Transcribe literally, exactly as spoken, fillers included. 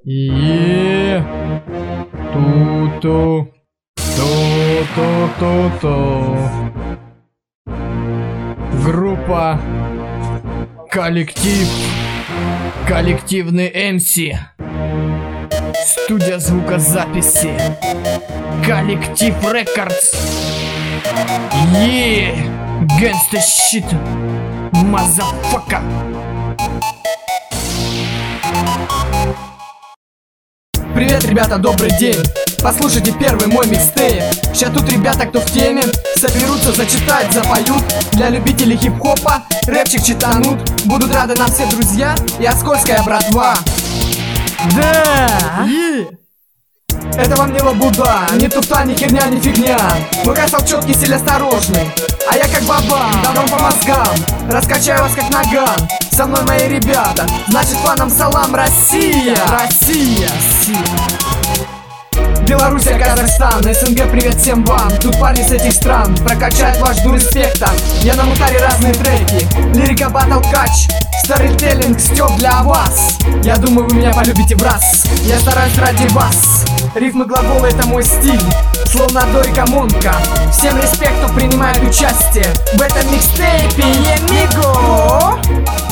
И ту-ту, ту-ту-ту-ту. Группа, коллектив, коллективный эм си, студия звукозаписи, коллектив рекордс. Е, гэнста щит, мазафака. Привет, ребята, добрый день. Послушайте первый мой микстейп. Ща тут ребята, кто в теме, соберутся, зачитать, запоют. Для любителей хип-хопа рэпчик читанут. Будут рады нам все друзья и оскольская братва. Да! Это вам не лабуда, не туфта, ни херня, ни фигня. Мой кастал четкий, стиль осторожный, а я как баба, давно по мозгам. Раскачаю вас как наган. Со мной мои ребята, значит фанам салам, Россия! Россия! Белоруссия, Казахстан, СНГ, привет всем вам. Тут парни с этих стран прокачают ваш дур респекта. Я на мутаре разные треки, лирика, батл, кач, сторителлинг, стёб для вас. Я думаю, вы меня полюбите в раз. Я стараюсь ради вас. Рифмы, глаголы, это мой стиль, словно Дорика Монка. Всем респект, кто принимает участие в этом микстейпе, емиго.